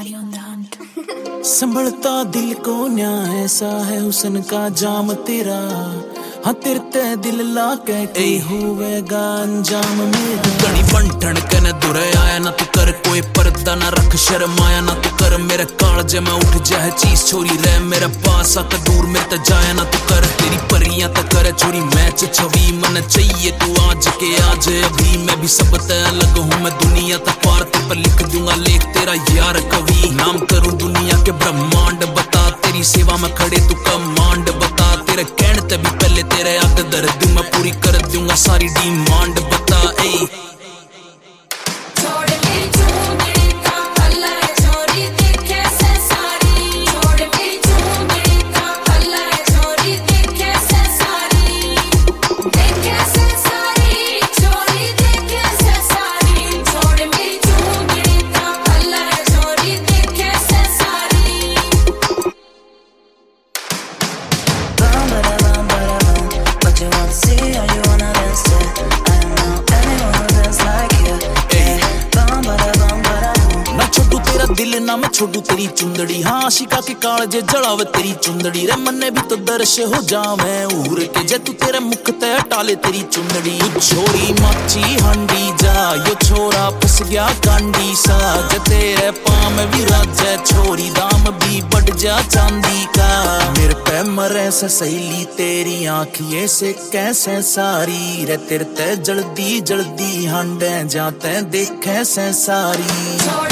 Body on the hunt. संभलता दिल को न्याय ऐसा है हुस्न का जाम तेरा हाँ तेरे ते दिल ला के होवेगा अंजाम मेरा गणी बंठन के न दुरे आया ना तू कर कोई पर्दा ना रख शर्माया ना तू कर मेरे कालजे में उठ जाए चीज छोरी रह मेरे पास आकर दूर मेरे ते जाया ना तू कर तेरी परियां तक कर छोरी मैच छवि मन चाहिए तू आज के आज अभी मैं भी सब ते अलग हूँ मैं दुनिया तक पार ते पर लिख दूंगा लेख तेरा यार कवि नाम करूँ दुनिया के ब्रह्मांड बता तेरी सेवा में खड़े तू कमांड बता तेरे कहने ते भी पहले तेरे आग दर्द मैं पूरी कर दूंगा सारी डिमांड बता ए दिल ना मैं छोड़ू तेरी चुंदड़ी हाँ आशिका के कालजे जड़ावे तेरी चुंदड़ी रे मन्ने भी तो दर्श हो जावे उर के जे तू तेरे मुख ते टाले तेरी चुंदड़ी छोरी माची हांडी जा यो छोरा फस गया कांडी सा जे तेरे पाम भी राजे छोरी दाम भी बढ़ जा चांदी का मेरे पे मरे से सहेली तेरी आँखिए से कैसे सारी रे तेरे ते जल्दी जल्दी हांडे जाते देखे से सारी